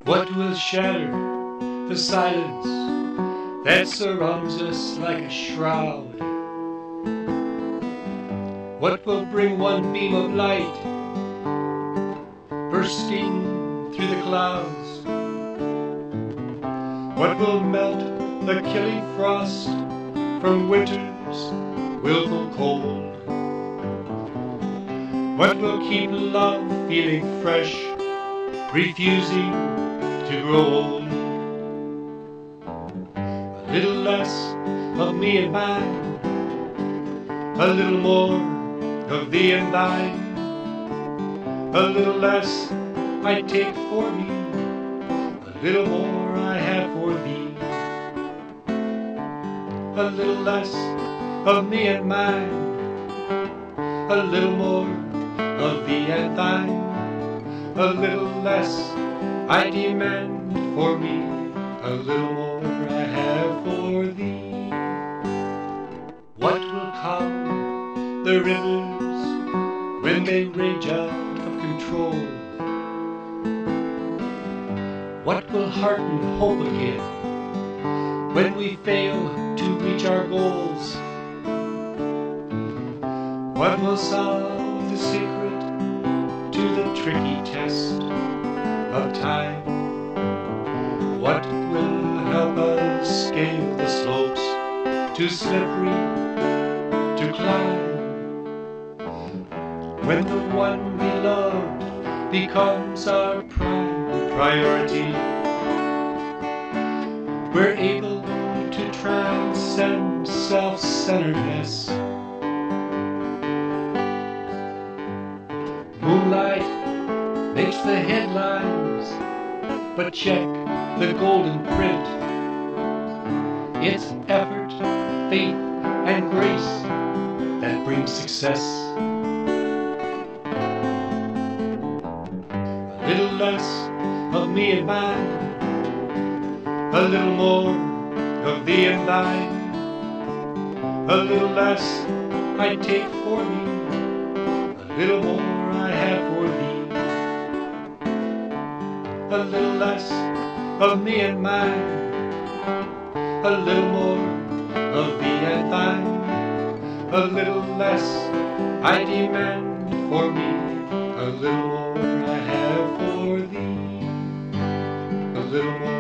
What will shatter the silence that surrounds us like a shroud? What will bring one beam of light bursting through the clouds? What will melt the killing frost from winter's willful cold? What will keep love feeling fresh, refusing to grow old? A little less of me and mine, a little more of thee and thine. A little less I take for me, a little more I have for thee. A little less of me and mine, a little more of thee and thine. A little less I demand for me, a little more I have for thee. What will calm the rivers when they rage out of control? What will hearten hope again when we fail to reach our goals? What will solve the secret to the tricky test of time? What will help us scale the slopes too slippery to climb? When the one we loved becomes our prime priority, we're able to transcend self-centeredness. Moonlight makes the headlines, but check the golden print. It's effort, faith, and grace that brings success. A little less of me and mine, a little more of thee and thine. A little less I take for me, a little more I have for thee. A little less of me and mine, a little more of thee and thine. A little less I demand for me, a little more I have for thee. A little more